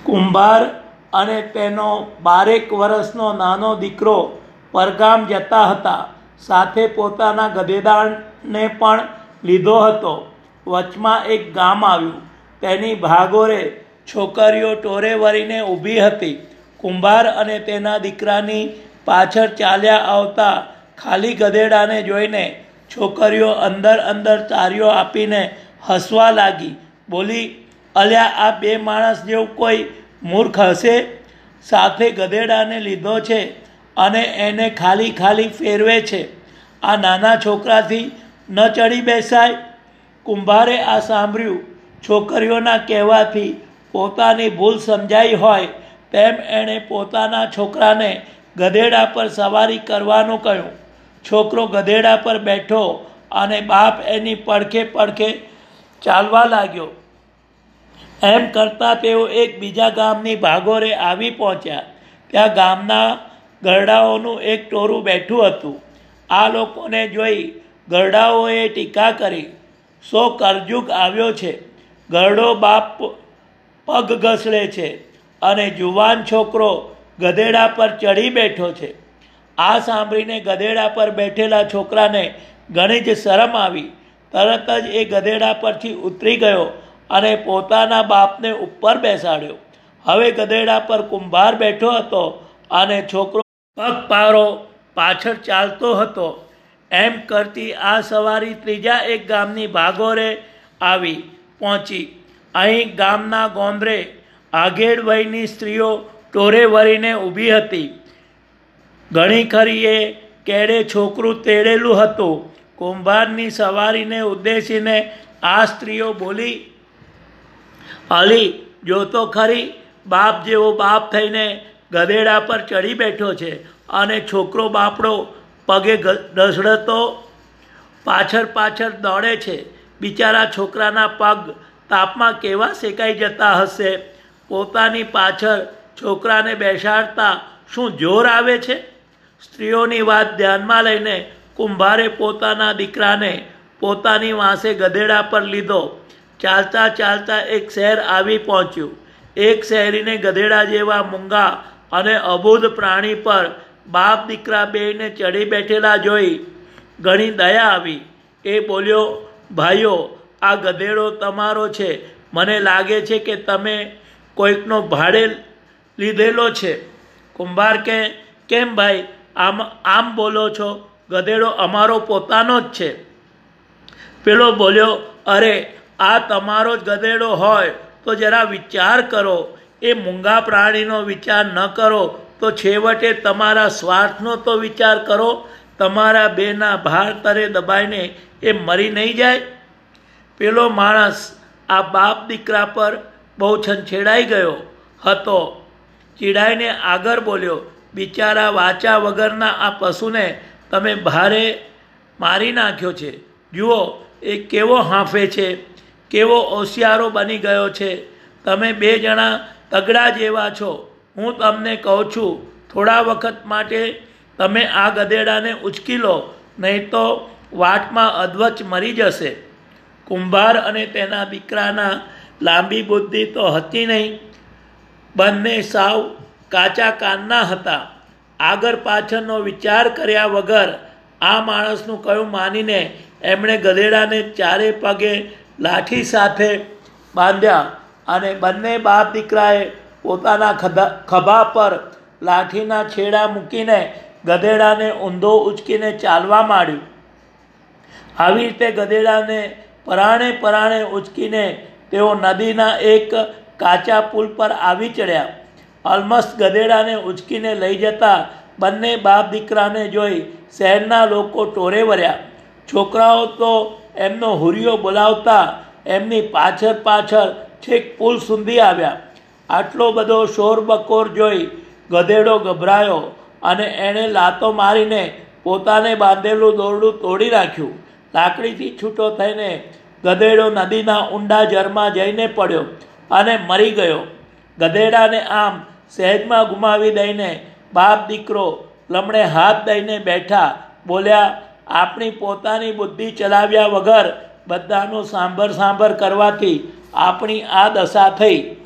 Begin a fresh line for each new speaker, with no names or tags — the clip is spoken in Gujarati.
કુંભાર અને તેનો 12 વર્ષનો નાનો દીકરો પરગામ જતા હતા. સાથે પોતાના ગધેડાને પણ લીધો હતો. વચમાં એક ગામ આવ્યું. તેની ભાગોળે છોકરીઓ ટોરે વળીને ઊભી હતી. કુંભાર અને તેના દીકરાની પાછળ ચાલ્યા આવતા ખાલી ગધેડાને જોઈને છોકરીઓ અંદર અંદર તાળીઓ આપીને હસવા લાગી. બોલી, અલ્યા, આ 2 માણસ જેવું કોઈ મૂર્ખ હશે? સાથે ગધેડાને લીધો છે અને એને ખાલી ખાલી ફેરવે છે. આ નાના છોકરાથી ન ચડી બેસાય? કુંભારે આ સાંભળ્યું. છોકરીઓના કહેવાથી પોતાની ભૂલ સમજાઈ હોય તેમ એણે પોતાના છોકરાને ગધેડા પર સવારી કરવાનું કહ્યું. છોકરો ગધેડા પર બેઠો અને બાપ એની પડખે પડખે ચાલવા લાગ્યો. એમ કરતાં તેઓ એક બીજા ગામની ભાગોળે આવી પહોંચ્યા. ત્યાં ગામના ગરડાઓનું એક ટોળું બેઠું હતું. આ લોકોને જોઈ ગરડાઓએ ટીકા કરી, "સો કળજુગ આવ્યો છે. ગરડો બાપ પગ ઘસડે છે અને જુવાન છોકરો ગધેડા પર ચડી બેઠો છે." આ સાંભળીને ગધેડા પર બેઠેલા છોકરાને ઘણી જ શરમ આવી. તરત જ એ ગધેડા પરથી ઉતરી ગયો અને પોતાના બાપને ઉપર બેસાડ્યો. હવે ગધેડા પર કુંભાર બેઠો હતો અને છોકરો પગપારો પાછળ ચાલતો હતો. એમ કરતી આ સવારી ત્રીજા એક ગામની ભાગોળે આવી પહોંચી. અહીં ગામના ગોંદરે આગેડ વયની સ્ત્રીઓ ટોરે વળીને ઊભી હતી. ઘણી ખરી એ કેડે છોકરું તેડેલું હતું. કુંભારની સવારીને ઉદ્દેશીને આ સ્ત્રીઓ બોલી, "અલી, જોતો ખરી, બાપ જેવો બાપ થઈને ગધેડા પર ચડી બેઠો છે અને છોકરો બાપડો પગે ઢસડતો પાછળ પાછળ દોડે છે. બિચારા છોકરાના પગ તાપમાં કેવા શેકાઈ જતા હશે. પોતાની પાછળ છોકરાને બેસાડતા શું જોર આવે છે?" સ્ત્રીઓની વાત ધ્યાનમાં લઈને કુંભારે પોતાના દીકરાને પોતાની વાંસે ગધેડા પર લીધો. ચાલતા ચાલતા એક શહેર આવી પહોંચ્યું. એક શહેરીને ગધેડા જેવા મૂંગા અને અબોધ પ્રાણી પર બાપ દીકરા બેયને ચડી બેઠેલા જોઈ ઘણી દયા આવી. એ બોલ્યો, "ભાઈઓ, આ ગધેડો તમારો છે. મને લાગે છે કે તમે કોઈકનો ભાડે લીધેલો છે." કુંભાર કે, "કેમ ભાઈ, આમ બોલો છો? ગધેડો અમારો પોતાનો જ છે." પેલો બોલ્યો, "અરે, આ તમારો જ ગધેડો હોય તો જરા વિચાર કરો. એ મૂંગા પ્રાણીનો વિચાર ન કરો તો છેવટે તમારા સ્વાર્થનો તો વિચાર કરો. તમારા બેના ભાર તરે દબાઈને એ મરી નહીં જાય?" પેલો માણસ આ બાપ દીકરા પર બહુ છંછેડાઈ ગયો હતો. ચીડાઈને આગળ બોલ્યો, "બિચારા વાચા વગરના આ પશુને તમે ભારે મારી નાખ્યો છે. જુઓ, એ કેવો હાંફે છે, કેવો હોશિયારો બની ગયો છે. તમે 2 જણા તગડા જેવા છો. હું તમને કહું છું, થોડા વખત માટે તમે આ ગધેડાને ઉચકી લો, નહીં તો વાટમાં અધવચ મરી જશે." કુંભાર અને તેના દીકરાના લાંબી બુદ્ધિ તો હતી નહીં. બંને સાવ કાચા કાનના હતા. આગળ પાછળનો વિચાર કર્યા વગર આ માણસનું કહ્યું માનીને એમણે ગધેડાને ચારે પગે લાઠી સાથે બાંધ્યા અને બંને બાપ દીકરાએ પોતાના ખભા પર લાઠીના છેડા મૂકીને ગધેડાને ઊંધો ઉચકીને ચાલવા માંડ્યું. આવી રીતે ગધેડાને પરાણે પરાણે ઉચકીને તેઓ નદીના એક કાચા પુલ પર આવી ચડ્યા. ઓલમસ્ટ ગધેડાને ઉચકીને લઈ જતા બંને બાપ દીકરાને જોઈ શહેરના લોકો ટોરે વળ્યા. છોકરાઓ તો એમનો હુરિયો બોલાવતા એમની પાછળ પાછળ છેક પુલ સુધી આવ્યા. આટલો બધો શોરબકોર જોઈ ગધેડો ગભરાયો અને એણે લાતો મારીને પોતાને બાંધેલું દોરડું તોડી નાખ્યું. લાકડીથી છૂટો થઈને ગધેડો નદીના ઊંડા જરમાં જઈને પડ્યો અને મરી ગયો. ગધેડાને આમ સહેજમાં ગુમાવી દઈને બાપ દીકરો લમણે હાથ દઈને બેઠા. બોલ્યા, "આપણી પોતાની બુદ્ધિ ચલાવ્યા વગર બધાનું સાંભળ કરવાથી આપણી આ દશા થઈ.